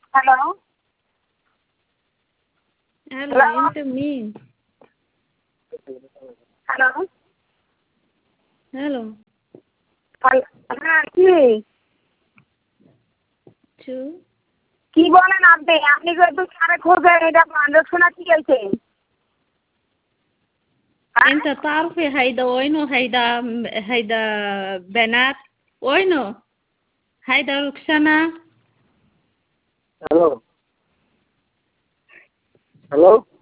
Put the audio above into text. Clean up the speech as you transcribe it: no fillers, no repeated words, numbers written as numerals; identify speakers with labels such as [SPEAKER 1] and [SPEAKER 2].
[SPEAKER 1] Hello?
[SPEAKER 2] Hello, انت مين؟
[SPEAKER 1] Hello?
[SPEAKER 2] Hello
[SPEAKER 1] হ্যাঁ কি
[SPEAKER 2] চু
[SPEAKER 1] কি বলেন আপনি আপনি যে একটু সারে খোঁজেন এটা শোনা কি গেছে
[SPEAKER 2] انت تعرفي هيدا وينه هيدا بنات وينه هيدا روكسانا
[SPEAKER 1] হ্যালো হ্যালো